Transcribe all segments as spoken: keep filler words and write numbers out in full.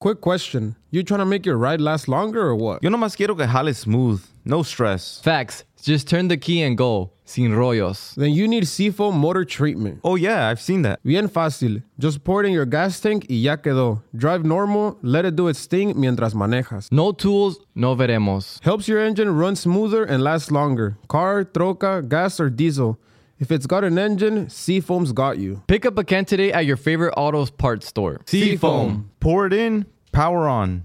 Quick question. You trying to make your ride last longer or what? Yo nomás quiero que jale smooth. No stress. Facts. Just turn the key and go. Sin rollos. Then you need Seafoam Motor Treatment. Oh yeah, I've seen that. Bien fácil. Just pour it in your gas tank y ya quedó. Drive normal, let it do its thing mientras manejas. No tools, no veremos. Helps your engine run smoother and last longer. Car, troca, gas, or diesel. If it's got an engine, Seafoam's got you. Pick up a can today at your favorite auto parts store. Seafoam. Pour it in, power on.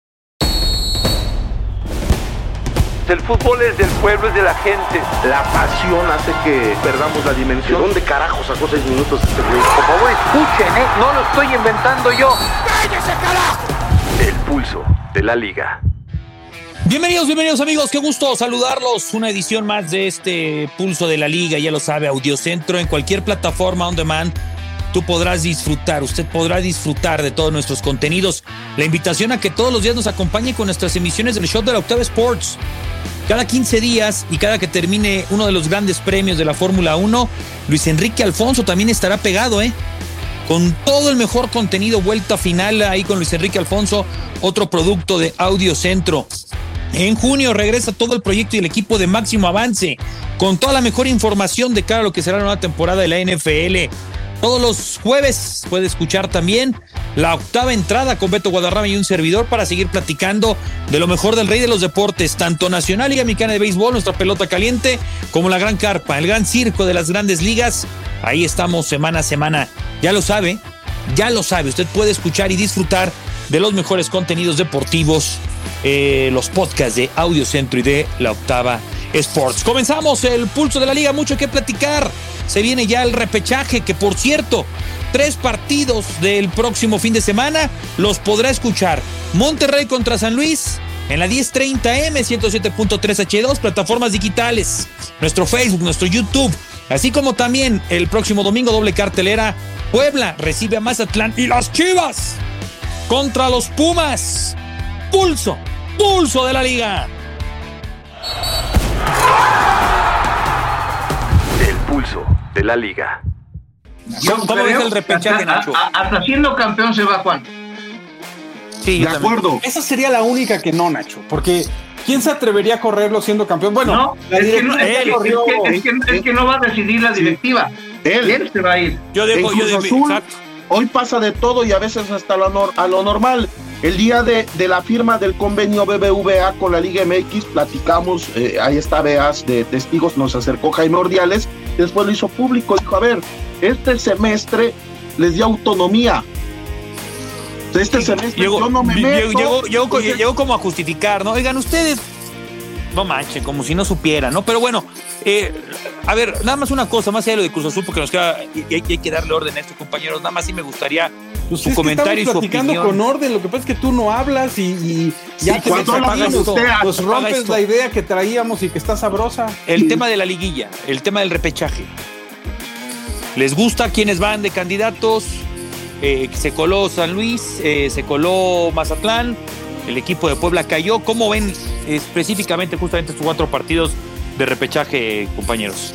El fútbol es del pueblo, es de la gente. La pasión hace que perdamos la dimensión. ¿De dónde carajo sacó seis minutos este güey? Por favor, escuchen, ¿eh? No lo estoy inventando yo. ¡Cállese, carajo! El pulso de la liga. Bienvenidos, bienvenidos amigos, qué gusto saludarlos. Una edición más de este Pulso de la Liga, ya lo sabe, Audiocentro, en cualquier plataforma on demand. Tú podrás disfrutar, usted podrá disfrutar de todos nuestros contenidos. La invitación a que todos los días nos acompañe con nuestras emisiones del Show de la Octava Sports. Cada quince días y cada que termine uno de los grandes premios de la Fórmula uno, Luis Enrique Alfonso también estará pegado, ¿eh? Con todo el mejor contenido, vuelta final ahí con Luis Enrique Alfonso, otro producto de Audiocentro. En junio regresa todo el proyecto y el equipo de Máximo Avance, con toda la mejor información de cara a lo que será la nueva temporada de la N F L. Todos los jueves puede escuchar también la octava entrada con Beto Guadarrama y un servidor para seguir platicando de lo mejor del rey de los deportes, tanto nacional, Liga Mexicana de Béisbol, nuestra pelota caliente, como la gran carpa, el gran circo de las grandes ligas. Ahí estamos semana a semana. Ya lo sabe, ya lo sabe. Usted puede escuchar y disfrutar de los mejores contenidos deportivos, eh, los podcasts de Audiocentro y de la Octava Sports. Comenzamos el Pulso de la Liga, mucho que platicar. Se viene ya el repechaje, que por cierto, tres partidos del próximo fin de semana los podrá escuchar. Monterrey contra San Luis en la diez treinta eme, ciento siete punto tres hache dos, plataformas digitales, nuestro Facebook, nuestro YouTube, así como también el próximo domingo doble cartelera. Puebla recibe a Mazatlán y las Chivas contra los Pumas. Pulso, pulso de la Liga. El pulso de la liga. ¿Cómo, cómo ves el repechaje, Nacho? Hasta siendo campeón se va Juan. Sí, de acuerdo. Esa sería la única que no, Nacho, porque ¿quién se atrevería a correrlo siendo campeón? Bueno, no, la es, que no, directiva es, que, corrió... es, que, es, que, es que no va a decidir la directiva. Sí. Él. Él se va a ir. Yo dejo, yo dejo, Azul, exacto. Hoy pasa de todo y a veces hasta lo nor- a lo normal. El día de, de la firma del convenio B B V A con la Liga M X, platicamos, eh, ahí está Beas de testigos, nos acercó Jaime Ordiales, después lo hizo público, dijo, a ver, este semestre les dio autonomía. Este semestre llegó, yo no me meto. Llegó, llegó, llegó, entonces... llegó como a justificar, ¿no? Oigan, ustedes, no manchen, como si no supieran, ¿no? Pero bueno, eh, a ver, nada más una cosa, más allá de lo de Cruz Azul, porque nos queda, y hay, hay que darle orden a estos compañeros, nada más sí me gustaría pues su es comentario y su platicando opinión. con orden, lo que pasa es que tú no hablas y, y ya sí, te cuando apagas esto, pues rompes esto. La idea que traíamos y que está sabrosa. El sí. tema de la liguilla, el tema del repechaje. ¿Les gusta quiénes van de candidatos? Eh, se coló San Luis, eh, se coló Mazatlán, el equipo de Puebla cayó. ¿Cómo ven específicamente justamente estos cuatro partidos de repechaje, compañeros?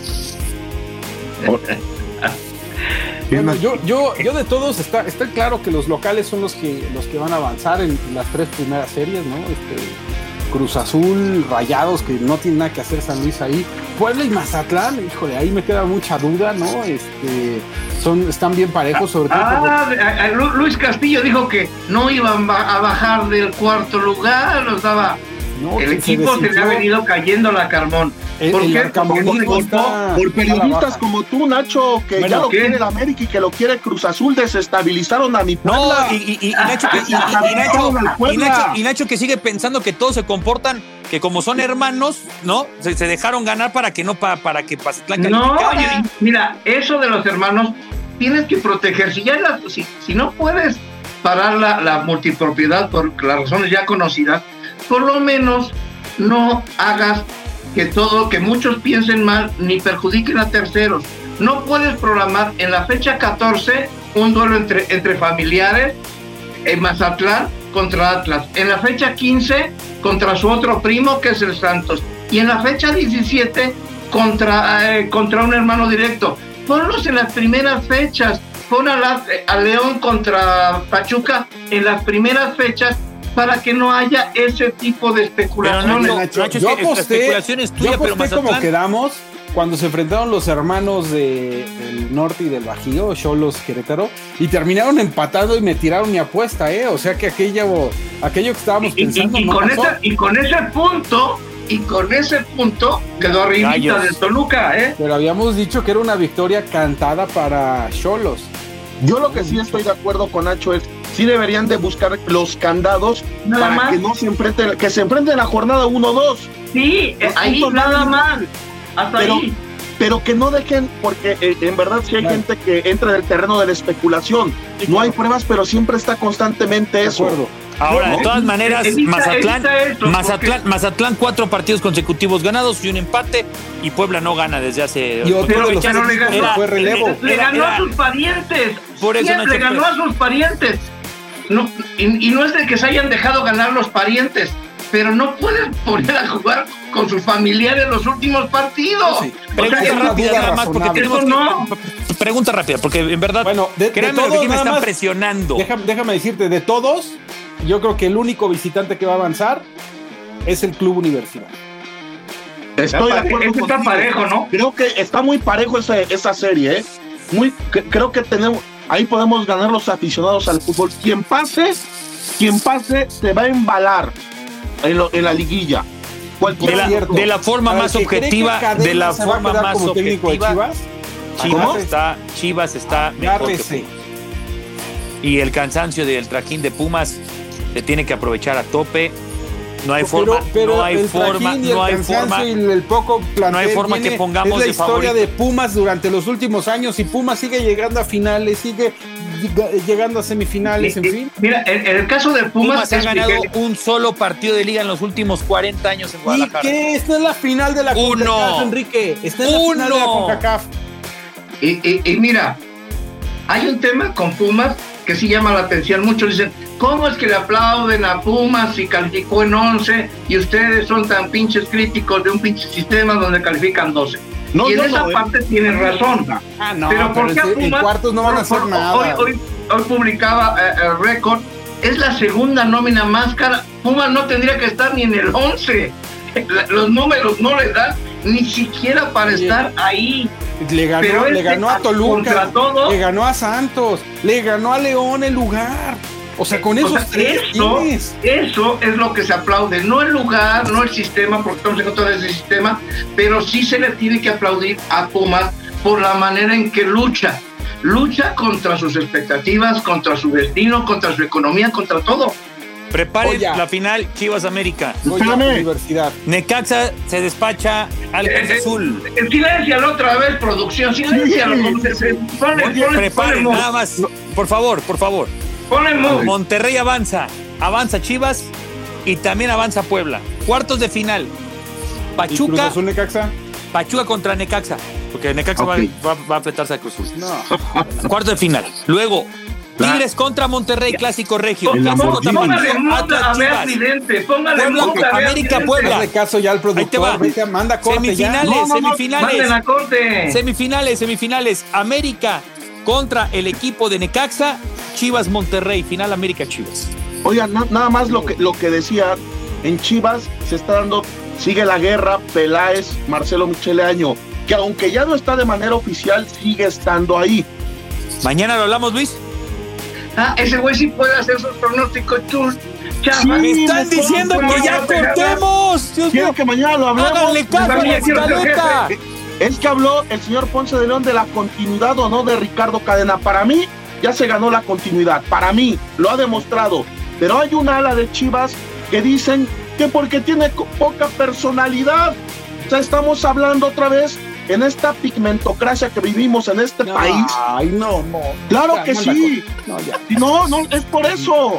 Bueno, yo, yo, yo de todos está, está claro que los locales son los que, los que van a avanzar en las tres primeras series, ¿no? Este, Cruz Azul, Rayados, que no tiene nada que hacer San Luis ahí. Puebla y Mazatlán, híjole, ahí me queda mucha duda, ¿no? Este, son, están bien parejos, sobre todo. Ah, por... Luis Castillo dijo que no iban a bajar del cuarto lugar, lo estaba. No, el equipo se, se le ha venido cayendo la Carmón. ¿Por qué? Por, por periodistas como tú, Nacho, que bueno, ya lo ¿qué? quiere el América y que lo quiere Cruz Azul, desestabilizaron a mi Puebla. No, y, y, y, Nacho, que, y, y, y, Nacho, y, Nacho, y Nacho que sigue pensando que todos se comportan, que como son hermanos, ¿no? Se, se dejaron ganar para que no, para, para que Mazatlán calificara. No, mira, eso de los hermanos, tienes que proteger. Si ya la, si, si no puedes parar la, la multipropiedad por las razones ya conocidas, por lo menos no hagas que todo, que muchos piensen mal ni perjudiquen a terceros. No puedes programar en la fecha catorce un duelo entre, entre familiares en Mazatlán contra Atlas, en la fecha quince contra su otro primo que es el Santos y en la fecha diecisiete contra, eh, contra un hermano directo. Ponlos en las primeras fechas, pon a, la, a León contra Pachuca en las primeras fechas para que no haya ese tipo de especulaciones. Pero, Nacho, Nacho, yo aposté, yo aposté como quedamos cuando se enfrentaron los hermanos de, del norte y del Bajío, Xolos, Querétaro, y terminaron empatando y me tiraron mi apuesta, ¿eh? O sea que aquello, aquello que estábamos y, pensando y, y no con pasó. Ese, y con ese punto, y con ese punto quedó arribita del Toluca, ¿eh? Pero habíamos dicho que era una victoria cantada para Xolos. Yo lo que sí estoy de acuerdo con Nacho es sí deberían de buscar los candados nada para más. que no se enfrenten, que se enfrenten la jornada uno dos. Sí, los ahí nada más. Hasta pero, ahí. Pero que no dejen, porque eh, en verdad sí hay bueno. gente que entra en el terreno de la especulación. Sí, no claro. hay pruebas, pero siempre está constantemente De eso. acuerdo. Ahora, ¿no? de todas maneras, Evita- Mazatlán, evita eso, Mazatlán, Mazatlán, cuatro partidos consecutivos ganados y un empate, y Puebla no gana desde hace. Y otro Pero- de los pero le ganó- era, fue relevo. Le Era- ganó era- a sus parientes. Por eso, Sí, Nacho, le ganó pero- a sus parientes. No, y, y no es de que se hayan dejado ganar los parientes, pero no pueden poner a jugar con sus familiares los últimos partidos. Sí. Pregunta O sea, una rápida duda nada más, porque razonable. tenemos Eso que- p- Pregunta rápida, porque en verdad, Bueno, de, de créanme lo que todos, aquí me nada están más, presionando. Déjame, déjame decirte, de todos, yo creo que el único visitante que va a avanzar es el Club Universidad. Estoy de Ese acuerdo está contigo. parejo, ¿no? Creo que está muy parejo esa, esa serie, ¿eh? Muy, que- creo que tenemos, ahí podemos ganar los aficionados al fútbol. Quien pase, quien pase se va a embalar en, lo- en la liguilla. Cualquier De la, cierto. de la forma Para el más que cree que objetiva, Cadena de la se va a forma quedar más como técnico de objetiva, Chivas, Chivas agárrese. está, Chivas está mejor que agárrese. Pumas. Y el cansancio del trajín de Pumas se tiene que aprovechar a tope. No hay forma, pero, pero no hay el forma, trajín y el no hay cansancio forma. y el poco plantel no hay forma que viene- pongamos es la de historia favorito. de Pumas durante los últimos años y Pumas sigue llegando a finales, sigue lleg- llegando a semifinales, en Eh, eh, fin. Mira, en, en el caso de Pumas, Pumas ha es ganado que- un solo partido de liga en los últimos cuarenta años en ¿Y Guadalajara. qué? Esta es la final de la Uno. CONCACAF, Enrique. Esta es la final de la Uno. CONCACAF. Y, y- y mira, hay un tema con Pumas que sí llama la atención. Muchos dicen, ¿cómo es que le aplauden a Pumas si calificó en once y ustedes son tan pinches críticos de un pinche sistema donde califican doce? No, y en yo esa no, ¿eh? parte tienen razón. Ah, no, pero pero ¿por qué a en- en Pumas? cuartos no van a hacer Por- por- nada. Hoy, hoy, hoy publicaba eh, el récord, es la segunda nómina más cara. Pumas no tendría que estar ni en el once. La- Los números no le dan ni siquiera para Oye. estar ahí. Le ganó, Pero le este, ganó a contra Toluca, todo- le ganó a Santos, le ganó a León el lugar. O sea, con O esos sea, tres eso, tienes. eso es lo que se aplaude, no el lugar, no el sistema, porque estamos en contra de ese sistema, pero sí se le tiene que aplaudir a Pumas por la manera en que lucha. Lucha contra sus expectativas, contra su destino, contra su economía, contra todo. Preparen Oye. la final Chivas América. Goya Espérame. Universidad. Necaxa se despacha al Cruz Eh, eh, Azul. Silencialo otra vez, producción, silencialo. Sí. Ponle, ponle, ponle, Preparen, ponle, nada más. Por favor, por favor. ponle move. Monterrey avanza. Avanza Chivas y también avanza Puebla. Cuartos de final. ¿Y Cruz Pachuca, Azul Necaxa? Pachuca contra Necaxa. Porque Necaxa va- Ok. va, va a enfrentarse a Cruz Azul. No. Cuarto de final. Luego, Tigres contra Monterrey, clásico regio. El Clásico Lamborghini. Póngale tapatío, muta Atlas a ver Chivas. vidente, póngale Puebla, muta a ver América, vidente. Puebla. Hazle caso ya al Ahí te va. productor. Vete, manda corte Semifinales, ya. No, no, no, semifinales. manden a corte. Semifinales, semifinales. América contra el equipo de Necaxa. Chivas Monterrey. Final América Chivas. Oigan, na- nada más lo que, lo que decía, en Chivas se está dando, sigue la guerra, Peláez, Marcelo Michele Año, que aunque ya no está de manera oficial, sigue estando ahí. Mañana lo hablamos, Luis. Ah, ese güey sí puede hacer sus pronósticos chul. Chava. Sí, Me están me diciendo pongo, que ya no te hagas. cortemos. Dios Quiero mío. que mañana lo hablemos. Háganle caso a la También quiero ser escaleta. jefe. Es que habló el señor Ponce de León de la continuidad o no de Ricardo Cadena. Para mí, ya se ganó la continuidad. Para mí, lo ha demostrado. Pero hay una ala de Chivas que dicen que porque tiene co- poca personalidad. O sea, estamos hablando otra vez en esta pigmentocracia que vivimos en este No, país. Ay, no, no. Claro Ya, que manda sí. corte. No, ya. No, no, es por eso.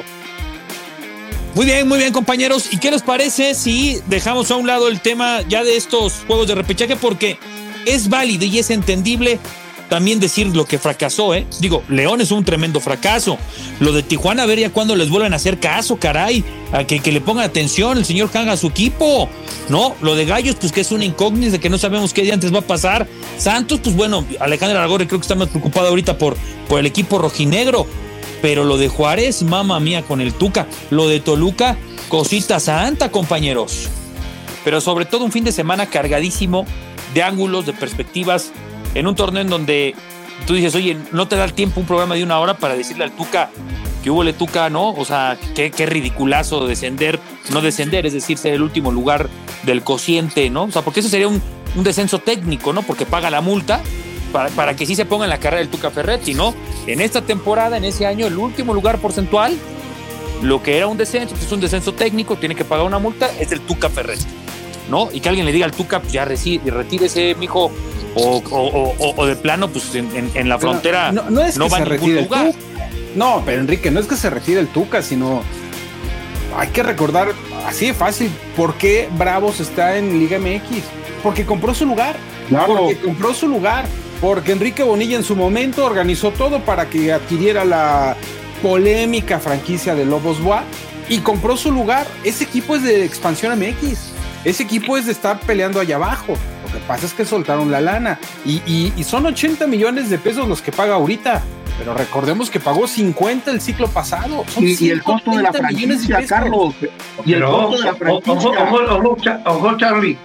Muy bien, muy bien, compañeros. ¿Y qué les parece si dejamos a un lado el tema ya de estos juegos de repechaje? Porque es válido y es entendible también decir lo que fracasó, ¿eh? Digo, León es un tremendo fracaso. Lo de Tijuana, a ver ya cuándo les vuelven a hacer caso, caray. a que, que le ponga atención el señor Haga a su equipo, ¿no? Lo de Gallos, pues que es una incógnita, de que no sabemos qué día antes va a pasar. Santos, pues bueno, Alejandro Aragorri creo que está más preocupado ahorita por, por el equipo rojinegro, pero lo de Juárez, mamma mía, con el Tuca. Lo de Toluca, cosita santa, compañeros. Pero sobre todo un fin de semana cargadísimo de ángulos, de perspectivas, en un torneo en donde tú dices, oye, no te da el tiempo un programa de una hora para decirle al Tuca que hubo le Tuca, ¿no? O sea, qué, qué ridiculazo descender, no descender, es decir, ser el último lugar del cociente, ¿no? O sea, porque eso sería un, un descenso técnico, ¿no? Porque paga la multa para, para que sí se ponga en la carrera del Tuca Ferretti, ¿no? En esta temporada, en ese año, el último lugar porcentual, lo que era un descenso, pues es un descenso técnico, tiene que pagar una multa, es el Tuca Ferretti, ¿no? Y que alguien le diga al Tuca, pues ya reci- retírese, mijo, o, o, o, o de plano, pues en, en, en la Pero frontera no, no es no que va se a ningún retire el lugar. Tuca. No, pero Enrique, no es que se retire el Tuca, sino hay que recordar así de fácil por qué Bravos está en Liga M X. Porque compró su lugar. Claro. Porque compró su lugar. Porque Enrique Bonilla en su momento organizó todo para que adquiriera la polémica franquicia de Lobos B U A y compró su lugar. Ese equipo es de expansión M X. Ese equipo es de estar peleando allá abajo. Lo que pasa es que soltaron la lana. Y, y, y son ochenta millones de pesos los que paga ahorita. Pero recordemos que pagó cincuenta el ciclo pasado. Son Y, y el costo de la ciento treinta millones de franquicia, pesos. Carlos. Y el Pero costo de la ojo, franquicia. ojo, ojo, ojo, Cha- ojo, Charlie.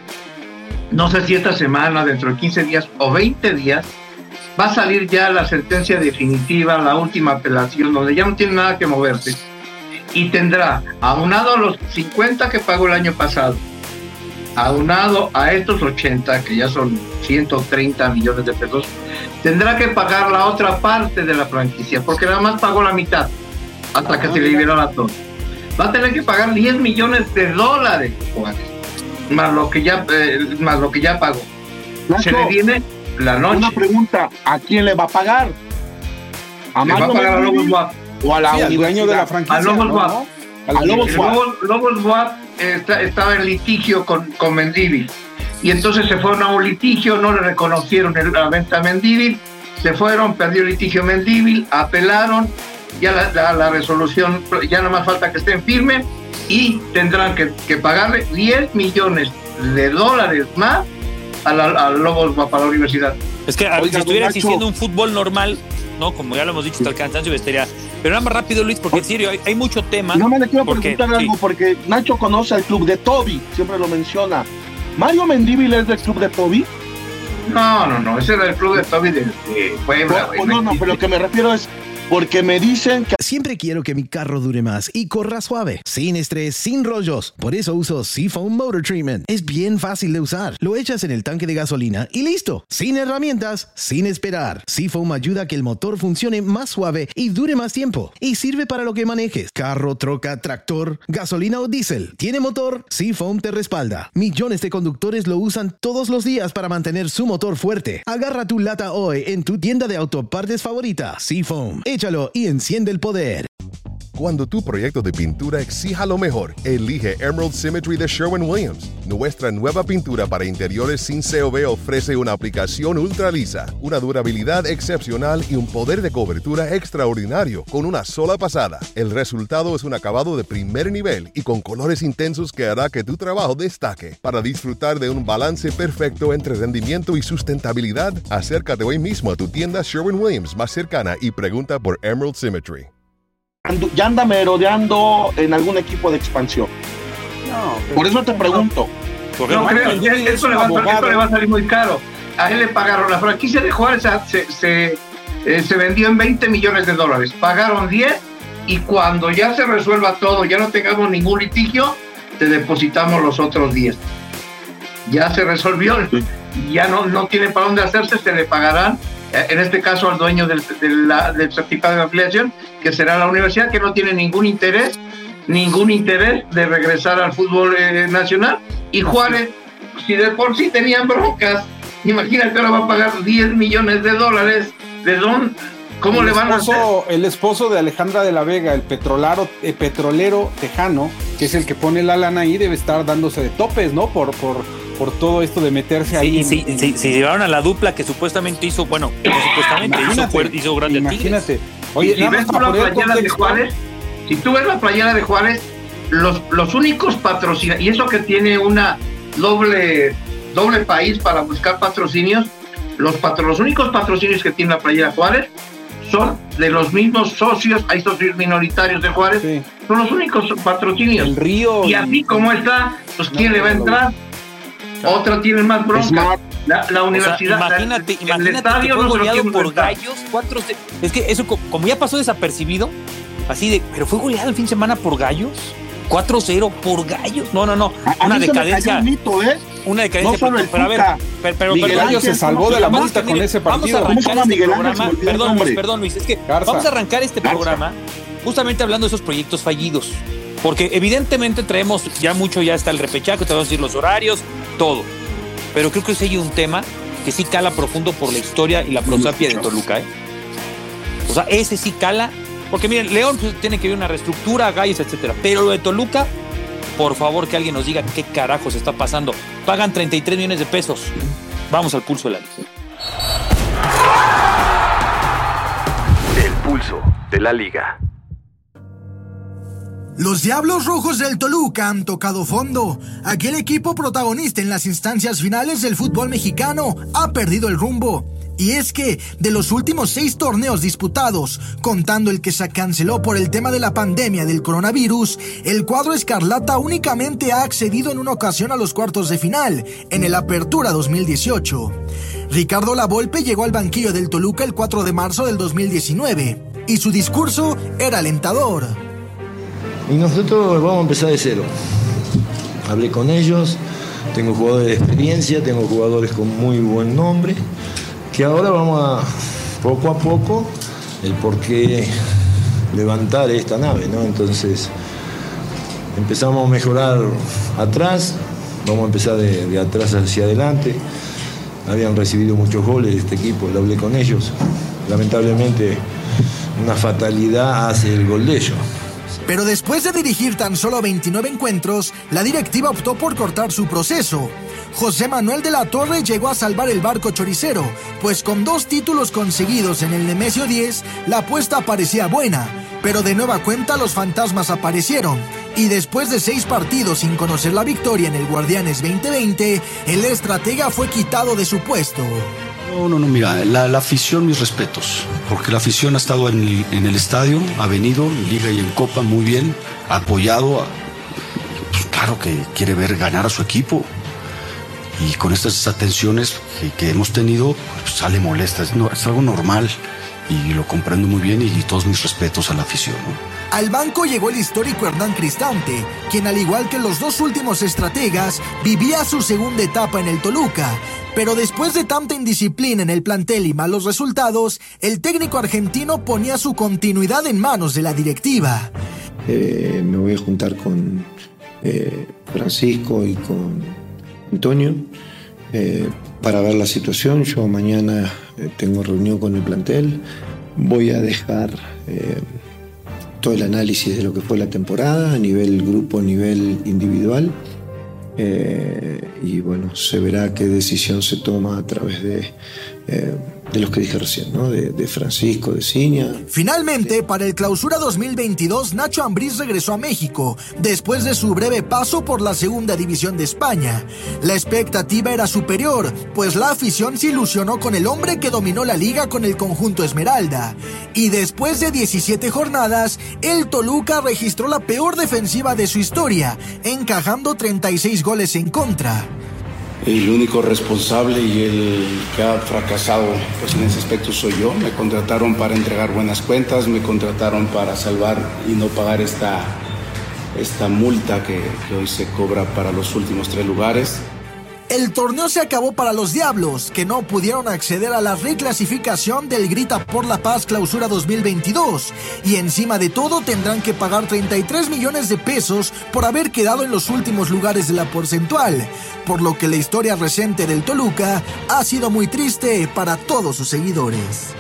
No sé si esta semana, dentro de quince días o veinte días, va a salir ya la sentencia definitiva, la última apelación, donde ya no tiene nada que moverse. Y tendrá, aunado a los cincuenta que pagó el año pasado, aunado a estos ochenta, que ya son ciento treinta millones de pesos, tendrá que pagar la otra parte de la franquicia, porque nada más pagó la mitad, hasta Ah, que se liberara todo. Va a tener que pagar diez millones de dólares, Juárez, más lo que ya, eh, más lo que ya pagó. Nacho, Se le viene la noche. una pregunta, ¿a quién le va a pagar? ¿A Le va a Mario pagar a Mendoza Lobos B U A. o a la Sí, al dueño de la universidad? franquicia. A Lobos ¿no? B U A. ¿no? A Lobos El B U A. Lobos, Lobos B U A está- estaba en litigio con, con Mendívil, y entonces se fueron a un litigio, no le reconocieron el- la venta a Mendívil, se fueron, perdió el litigio Mendívil, apelaron, ya la, la, la resolución, ya nada más falta que estén firmes, y tendrán que, que pagarle diez millones de dólares más a, la, a Lobos B U A para la universidad. Es que a- Oiga, si estuviera don Nacho. existiendo un fútbol normal, ¿no? Como ya lo hemos dicho hasta el cansancio, estaría. Pero nada más rápido, Luis, porque en serio, hay, hay mucho tema. No me le quiero porque, preguntar algo, sí. porque Nacho conoce al club de Toby, siempre lo menciona. ¿Mario Mendívil es del club de Toby? No, no, no, ese era el club de Toby de, de Puebla. No, no, no, pero lo que me refiero es porque me dicen que Siempre quiero que mi carro dure más y corra suave, sin estrés, sin rollos. Por eso uso Seafoam Motor Treatment. Es bien fácil de usar. Lo echas en el tanque de gasolina y listo. Sin herramientas, sin esperar. Seafoam ayuda a que el motor funcione más suave y dure más tiempo. Y sirve para lo que manejes. Carro, troca, tractor, gasolina o diésel. ¿Tiene motor? Seafoam te respalda. Millones de conductores lo usan todos los días para mantener su motor fuerte. Agarra tu lata hoy en tu tienda de autopartes favorita. Seafoam. Échalo y enciende el poder. Cuando tu proyecto de pintura exija lo mejor, elige Emerald Symmetry de Sherwin-Williams. Nuestra nueva pintura para interiores sin C O V ofrece una aplicación ultra lisa, una durabilidad excepcional y un poder de cobertura extraordinario con una sola pasada. El resultado es un acabado de primer nivel y con colores intensos que hará que tu trabajo destaque. Para disfrutar de un balance perfecto entre rendimiento y sustentabilidad, acércate hoy mismo a tu tienda Sherwin-Williams más cercana y pregunta por Emerald Symmetry. ando- ya anda merodeando en algún equipo de expansión. No, pero- Por eso te pregunto. Porque No Mario creo, Mendívil eso, es le un va a, abogado. eso le va a salir muy caro. A él le pagaron, la franquicia de Juárez se, se, eh, se vendió en veinte millones de dólares. Pagaron diez y cuando ya se resuelva todo, ya no tengamos ningún litigio, te depositamos los otros diez. Ya se resolvió, ya no, no tiene para dónde hacerse, se le pagarán, eh, en este caso al dueño del, de la- del certificado de afiliación, que será la universidad, que no tiene ningún interés, ningún interés de regresar al fútbol eh, nacional. Y Juárez, si de por sí tenían broncas, imagínate ahora va a pagar diez millones de dólares. ¿De dónde? ¿Cómo el le van a hacer? esposo, el esposo de Alejandra de la Vega, el petrolero, el petrolero tejano, que es el que pone la lana ahí, debe estar dándose de topes, ¿no? Por, por, por todo esto de meterse ahí. Sí, en- sí, sí, se llevaron a la dupla que supuestamente hizo, bueno, no supuestamente, hizo, Imagínate, fuer- hizo grande al Tigres. imagínate. Oye, si nada ves más tú para la poner playera de contexto, Juárez, si tú ves la playera de Juárez, los, los únicos patrocinios, y eso que tiene una doble, doble país para buscar patrocinios, los, patro, los únicos patrocinios que tiene la playera Juárez son de los mismos socios, hay socios minoritarios de Juárez, sí. Son los únicos patrocinios. El Río. Y así como está, pues ¿quién no, le va a entrar? No. Otra tiene más bronca. La, la universidad. O sea, imagínate, el, imagínate el estadio que fue goleado no por Gallos. Cuatro, es que eso, como ya pasó desapercibido, así de, pero fue goleado el fin de semana por Gallos. cuatro cero por Gallos. No, no, no. A una mí decadencia. Se me cayó un mito, ¿eh? Una decadencia. No solo el pero, pero a ver, pero, pero, Miguel pero, Gallo se salvó de la multa con ese partido. Vamos a arrancar este Miguel programa. Ángel, Perdón, Luis, perdón, Luis. Es que Garza. vamos a arrancar este Garza. programa justamente hablando de esos proyectos fallidos. Porque evidentemente traemos ya mucho, ya está el repechaje, te vamos a decir los horarios, todo. Pero creo que ese hay un tema que sí cala profundo por la historia y la prosapia de Toluca, ¿eh? O sea, ese sí cala. Porque miren, León pues, tiene que ver una reestructura, Gallos, etcétera. Pero lo de Toluca, por favor que alguien nos diga qué carajos está pasando. Pagan treinta y tres millones de pesos. Vamos al pulso de la liga. El pulso de la liga. Los Diablos Rojos del Toluca han tocado fondo. Aquel equipo protagonista en las instancias finales del fútbol mexicano ha perdido el rumbo. Y es que, de los últimos seis torneos disputados, contando el que se canceló por el tema de la pandemia del coronavirus, el cuadro escarlata únicamente ha accedido en una ocasión a los cuartos de final, en el Apertura dos mil dieciocho. Ricardo Lavolpe llegó al banquillo del Toluca el cuatro de marzo del dos mil diecinueve, y su discurso era alentador. Y nosotros vamos a empezar de cero. Hablé con ellos, tengo jugadores de experiencia, tengo jugadores con muy buen nombre, que ahora vamos a, poco a poco, el por qué levantar esta nave, ¿no? Entonces, empezamos a mejorar atrás, vamos a empezar de, de atrás hacia adelante. Habían recibido muchos goles de este equipo, lo hablé con ellos. Lamentablemente, una fatalidad hace el gol de ellos. Pero después de dirigir tan solo veintinueve encuentros, la directiva optó por cortar su proceso. José Manuel de la Torre llegó a salvar el barco choricero, pues con dos títulos conseguidos en el Nemesio diez, la apuesta parecía buena. Pero de nueva cuenta los fantasmas aparecieron, y después de seis partidos sin conocer la victoria en el Guardianes veinte veinte, el estratega fue quitado de su puesto. No, no, no, mira, la, la afición, mis respetos, porque la afición ha estado en el, en el estadio, ha venido en Liga y en Copa muy bien, ha apoyado, a, pues claro que quiere ver ganar a su equipo, y con estas atenciones que, que hemos tenido, pues sale molesta, es, no, es algo normal, y lo comprendo muy bien, y, y todos mis respetos a la afición, ¿no? Al banco llegó el histórico Hernán Cristante, quien al igual que los dos últimos estrategas, vivía su segunda etapa en el Toluca. Pero después de tanta indisciplina en el plantel y malos resultados, el técnico argentino ponía su continuidad en manos de la directiva. Eh, me voy a juntar con eh, Francisco y con Antonio eh, para ver la situación. Yo mañana eh, tengo reunión con el plantel. Voy a dejar eh, todo el análisis de lo que fue la temporada a nivel grupo, a nivel individual. Eh, y bueno, se verá qué decisión se toma a través de, eh, de los que dije recién, ¿no? De, de Francisco, de Ciña. Finalmente, para el Clausura dos mil veintidós, Nacho Ambriz regresó a México, después de su breve paso por la segunda división de España. La expectativa era superior, pues la afición se ilusionó con el hombre que dominó la liga con el conjunto Esmeralda. Y después de diecisiete jornadas, el Toluca registró la peor defensiva de su historia, encajando treinta y seis goles en contra. El único responsable y el que ha fracasado pues en ese aspecto soy yo. Me contrataron para entregar buenas cuentas, me contrataron para salvar y no pagar esta, esta multa que, que hoy se cobra para los últimos tres lugares. El torneo se acabó para los Diablos, que no pudieron acceder a la reclasificación del Grita por la Paz Clausura dos mil veintidós, y encima de todo tendrán que pagar treinta y tres millones de pesos por haber quedado en los últimos lugares de la porcentual, por lo que la historia reciente del Toluca ha sido muy triste para todos sus seguidores.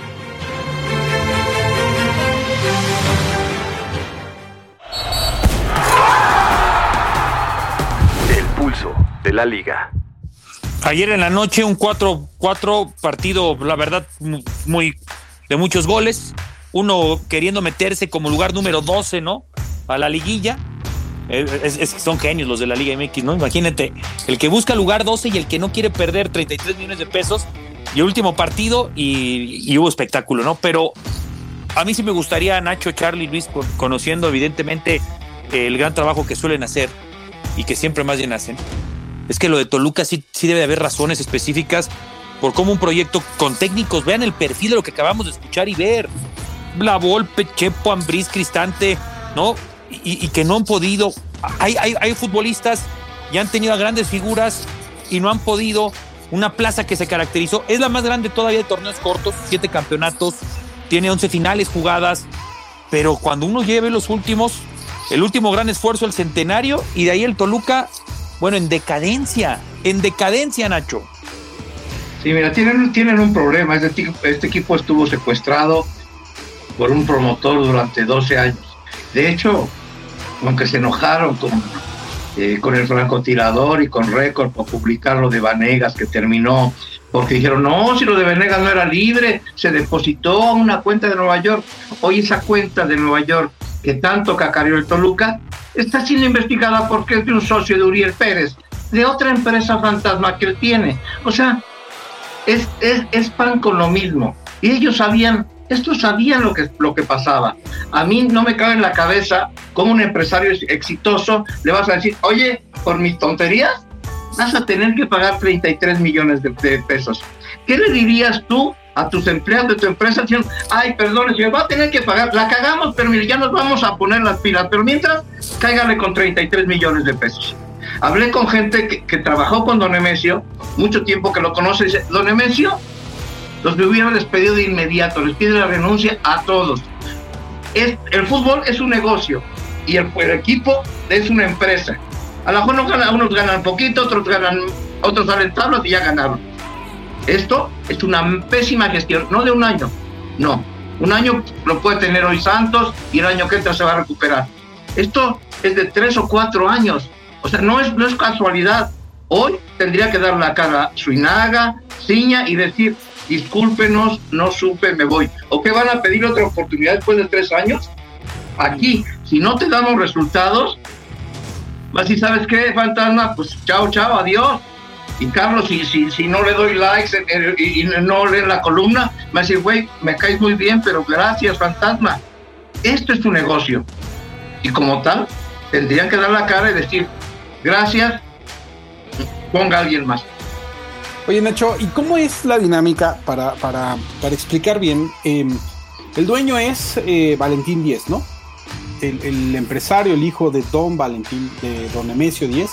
El pulso de la liga. Ayer en la noche un cuatro cuatro partido, la verdad, muy de muchos goles. Uno queriendo meterse como lugar número doce, ¿no? A la liguilla. Es, es, son genios los de la Liga M X, ¿no? Imagínate, el que busca lugar doce y el que no quiere perder treinta y tres millones de pesos, y el último partido y, y hubo espectáculo, ¿no? Pero a mí sí me gustaría, Nacho, Charlie, Luis, conociendo evidentemente el gran trabajo que suelen hacer y que siempre más bien hacen, es que lo de Toluca sí, sí debe de haber razones específicas por cómo un proyecto con técnicos, vean el perfil de lo que acabamos de escuchar y ver, La Volpe, Chepo, Ambriz, Cristante, ¿no? Y, y que no han podido, hay, hay, hay futbolistas y han tenido a grandes figuras y no han podido, una plaza que se caracterizó, es la más grande todavía de torneos cortos, siete campeonatos, tiene once finales jugadas, pero cuando uno lleve los últimos, el último gran esfuerzo, el centenario, y de ahí el Toluca, bueno, en decadencia, en decadencia, Nacho. Sí, mira, tienen, tienen un problema, este, este equipo estuvo secuestrado por un promotor durante doce años. De hecho, aunque se enojaron con, eh, con el francotirador y con Récord por publicar lo de Vanegas, que terminó, porque dijeron, no, si lo de Vanegas no era libre, se depositó a una cuenta de Nueva York. Hoy esa cuenta de Nueva York, que tanto cacareó el Toluca, está siendo investigada porque es de un socio de Uriel Pérez, de otra empresa fantasma que él tiene. O sea, es, es, es pan con lo mismo. Y ellos sabían... Estos sabían lo que, lo que pasaba. A mí no me cabe en la cabeza cómo un empresario exitoso le vas a decir, oye, por mis tonterías vas a tener que pagar treinta y tres millones de, de pesos. ¿Qué le dirías tú a tus empleados de tu empresa diciendo, ay, perdón, se va a tener que pagar, la cagamos, pero mire, ya nos vamos a poner las pilas, pero mientras, cáigale con treinta y tres millones de pesos? Hablé con gente que, que trabajó con Don Nemesio, mucho tiempo que lo conoce, y dice, Don Nemesio los hubiera despedido de inmediato, les pide la renuncia a todos. Es, el fútbol es un negocio y el, el equipo es una empresa. A lo mejor no ganan, unos ganan poquito, otros ganan, otros salen tablas y ya ganaron. Esto es una pésima gestión, no de un año, no. Un año lo puede tener hoy Santos y el año que entra se va a recuperar. Esto es de tres o cuatro años, o sea, no es, no es casualidad. Hoy tendría que dar la cara Suinaga, Ciña y decir, discúlpenos, no supe, me voy. ¿O qué van a pedir otra oportunidad después de tres años? Aquí, si no te damos resultados, vas y sabes qué, fantasma, pues chao, chao, adiós. Y Carlos, si, si, si no le doy likes y, y no lee la columna, me va a decir, güey, me caes muy bien, pero gracias, fantasma. Esto es tu negocio. Y como tal, tendrían que dar la cara y decir, gracias, ponga a alguien más. Oye, Nacho, ¿y cómo es la dinámica para, para, para explicar bien? Eh, el dueño es eh, Valentín Díez, ¿no? El, el empresario, el hijo de Don Valentín, de Don Nemesio Díez,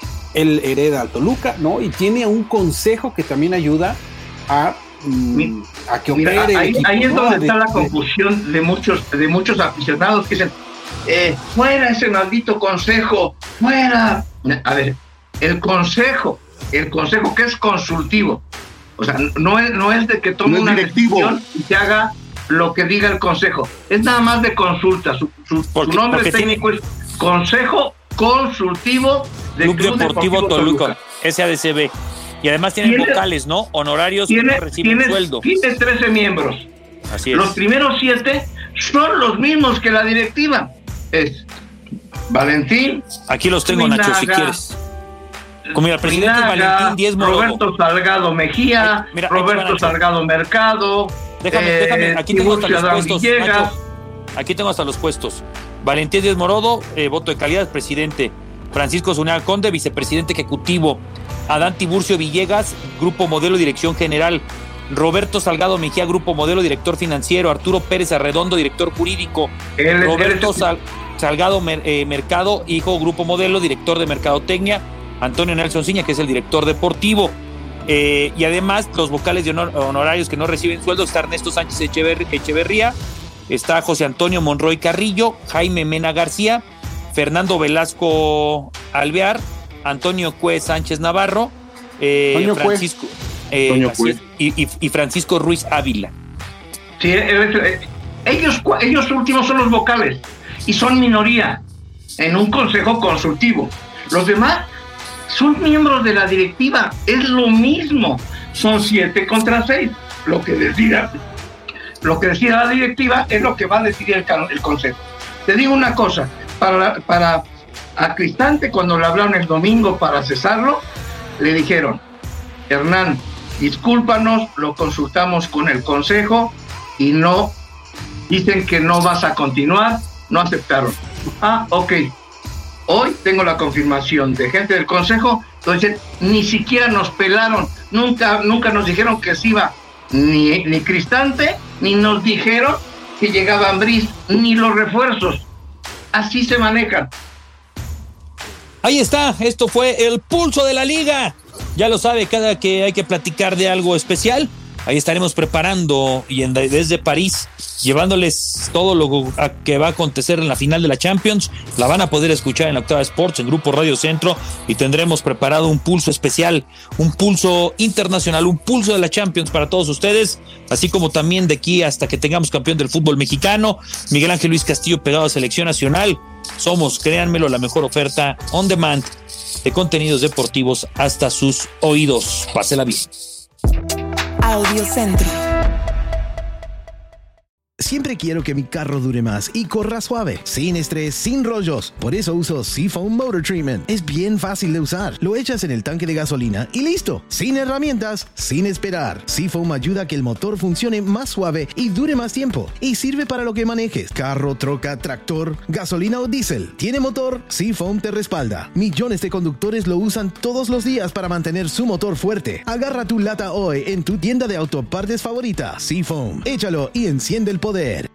él hereda al Toluca, ¿no? Y tiene un consejo que también ayuda a, mm, a que opere. Mira, ahí, equipo, ahí es ¿no? donde de, está la de, confusión de muchos, de muchos aficionados que dicen, eh, fuera ese maldito consejo, fuera. A ver, el consejo, el consejo que es consultivo, o sea, no es, no es de que tome no una decisión y que haga lo que diga el consejo, es nada más de consulta. Su, su, porque, su nombre técnico tiene... es Consejo Consultivo de Club, Club Deportivo, Deportivo Toluca, Toluca, S A D C B. Y además tienen ¿Tiene, vocales, ¿no? Honorarios que no reciben tiene, sueldo. Tiene trece miembros. Así es. Los primeros siete son los mismos que la directiva. Es Valentín. Aquí los tengo, Suinaga, Nacho, si quieres. Como el presidente Suinaga, Valentín Díez Morodo. Roberto Salgado Mejía, Ay, mira, Roberto Salgado Mercado. Déjame, eh, déjame, aquí tengo hasta los puestos. Nacho, aquí tengo hasta los puestos. Valentín Díez Morodo, eh, voto de calidad, presidente. Francisco Zunal Conde, vicepresidente ejecutivo. Adán Tiburcio Villegas, grupo modelo, dirección general. Roberto Salgado Mejía, grupo modelo, director financiero. Arturo Pérez Arredondo, director jurídico. El, Roberto el, Sal, Salgado Mer, eh, Mercado, hijo, grupo modelo, director de mercadotecnia. Antonio Nelson Ciña, que es el director deportivo. Eh, y además, los vocales de honor, honorarios que no reciben sueldo está Ernesto Sánchez Echever, Echeverría, está José Antonio Monroy Carrillo, Jaime Mena García, Fernando Velasco Alvear, Antonio Cue Sánchez Navarro, eh, Francisco eh, así, y, y, y Francisco Ruiz Ávila. Sí, eh, ellos, ellos últimos son los vocales y son minoría en un consejo consultivo. Los demás son miembros de la directiva, es lo mismo, son siete contra seis. Lo que decida, lo que decida la directiva es lo que va a decidir el, el consejo. Te digo una cosa, para, para A Cristante, cuando le hablaron el domingo para cesarlo, le dijeron: Hernán, discúlpanos, lo consultamos con el consejo y no, dicen que no vas a continuar, no aceptaron. Ah, ok. Hoy tengo la confirmación de gente del consejo, entonces ni siquiera nos pelaron, nunca, nunca nos dijeron que se iba ni, ni Cristante, ni nos dijeron que llegaba Ambriz, ni los refuerzos. Así se manejan. Ahí está, esto fue el pulso de la liga. Ya lo sabe, cada que hay que platicar de algo especial, ahí estaremos preparando y en, desde París, llevándoles todo lo que va a acontecer en la final de la Champions. La van a poder escuchar en Octava Sports, en Grupo Radio Centro, y tendremos preparado un pulso especial, un pulso internacional, un pulso de la Champions para todos ustedes, así como también de aquí hasta que tengamos campeón del fútbol mexicano. Miguel Ángel Luis Castillo pegado a Selección Nacional. Somos, créanmelo, la mejor oferta on demand de contenidos deportivos hasta sus oídos. Pásela bien. Audio Centro. Siempre quiero que mi carro dure más y corra suave, sin estrés, sin rollos. Por eso uso Seafoam Motor Treatment. Es bien fácil de usar. Lo echas en el tanque de gasolina y listo. Sin herramientas, sin esperar. Seafoam ayuda a que el motor funcione más suave y dure más tiempo. Y sirve para lo que manejes. Carro, troca, tractor, gasolina o diésel. ¿Tiene motor? Seafoam te respalda. Millones de conductores lo usan todos los días para mantener su motor fuerte. Agarra tu lata hoy en tu tienda de autopartes favorita. Seafoam. Échalo y enciende el poder.